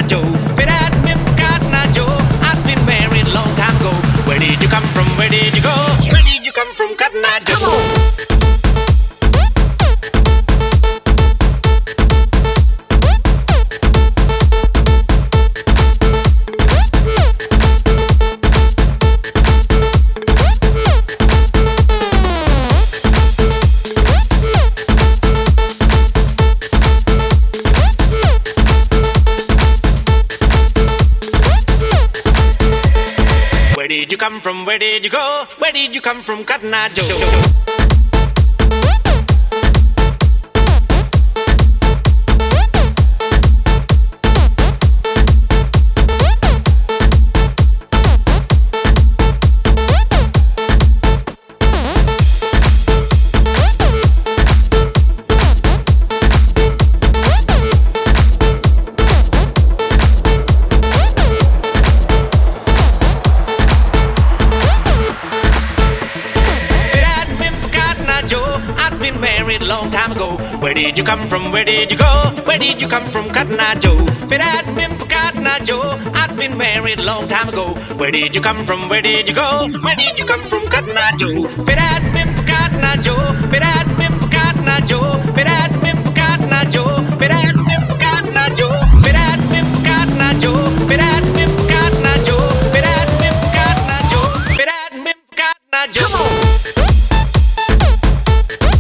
Joe. Fit admin for Cotton Eye Joe. I've been married a long time ago. Where did you come from? Where did you go? Where did you come from, Cotton Eye Joe? Where did you come from? Where did you go? Where did you come from, Cotton Eye Joe? I've been married a long time ago. Where did you come from? Where did you go? Where did you come from, Cotton Eye Joe? Fit admin for Cotton Eye Joe. I've been married a long time ago. Where did you come from? Where did you go? Where did you come from, Cotton Eye Joe? Fit admin for Cotton Eye Joe. Fit admin for Cotton Eye Joe. Fit admin for Cotton Eye Joe. Fit admin